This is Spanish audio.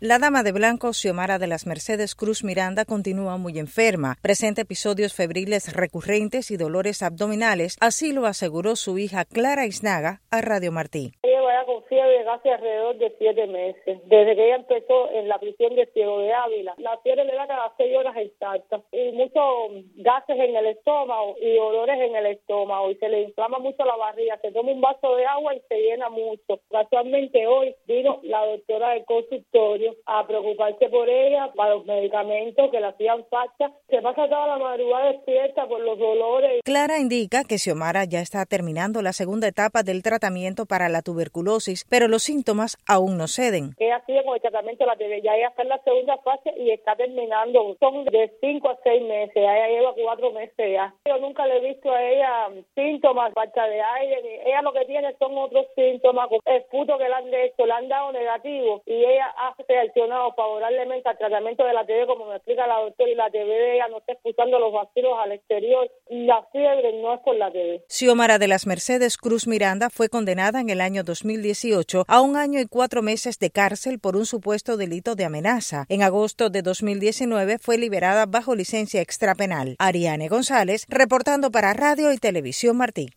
La dama de blanco, Xiomara de las Mercedes Cruz Miranda, continúa muy enferma. Presenta episodios febriles recurrentes y dolores abdominales, así lo aseguró su hija Clara Isnaga a Radio Martí. Ella va con fiebre de casi alrededor de 7 meses, desde que ella empezó en la prisión de Ciego de Ávila. La fiebre le da cada 6 horas exactas y muchos gases en el estómago y dolores en el estómago y se le inflama mucho la barriga. Se toma un vaso de agua y se llena mucho. Casualmente hoy vino la doctora del consultorio a preocuparse por ella, para los medicamentos que le hacían falta. Se pasa toda la madrugada despierta por los dolores. Clara indica que Xiomara ya está terminando la segunda etapa del tratamiento para la tuberculosis, pero los síntomas aún no ceden. Ella sigue con el tratamiento de la TB, ya ella está en la segunda fase y está terminando. Son de 5 a 6 meses, ella lleva 4 meses ya. Yo nunca le he visto a ella síntomas, falta de aire. Ella lo que tiene son otros síntomas, el puto que le han hecho, le han dado negativo y ella ha reaccionado favorablemente al tratamiento de la TB, como me explica la doctora, y la TB de ella no está expulsando los bacilos al exterior. La fiebre no es por la TB. Xiomara de las Mercedes Cruz Miranda fue condenada en el año 2018 a 1 año y 4 meses de cárcel por un supuesto delito de amenaza. En agosto de 2019 fue liberada bajo licencia extrapenal. Ariane González, reportando para Radio y Televisión Martí.